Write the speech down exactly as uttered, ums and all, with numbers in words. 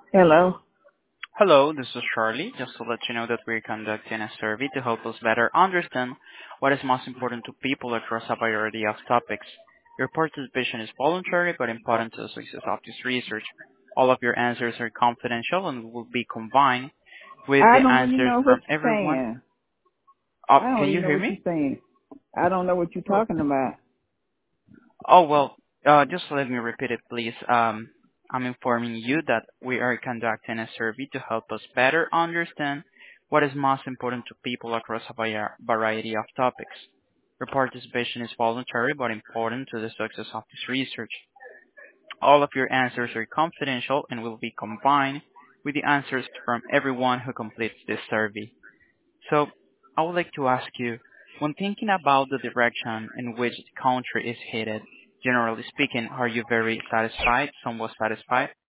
Hello. Hello, this is Charlie. Just to let you know that we're conducting a survey to help us better understand what is most important to people across a variety of topics. Your participation is voluntary but important to the success of this research. All of your answers are confidential and will be combined with I the don't even answers know what from you're everyone. saying. Oh, I don't can you even know hear what you're me? saying. I don't know what you're Oh, talking about. oh well, uh, just let me repeat it, please. Um, I'm informing you that we are conducting a survey to help us better understand what is most important to people across a vari- variety of topics. Your participation is voluntary but important to the success of this research. All of your answers are confidential and will be combined with the answers from everyone who completes this survey. So, I would like to ask you, when thinking about the direction in which the country is headed, generally speaking, are you very satisfied, somewhat satisfied?